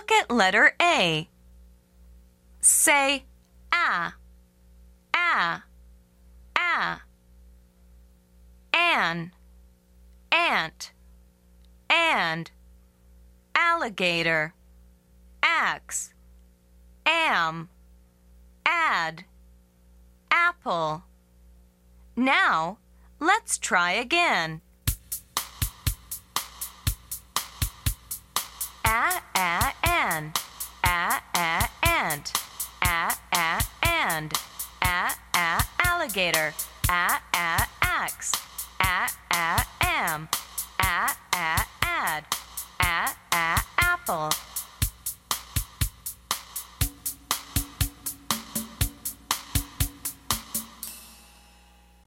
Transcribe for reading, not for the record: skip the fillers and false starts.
Look at letter A. Say a, a, a. An, ant, and. Alligator, axe, am, add, apple. Now, let's try again. An, ant, and, alligator,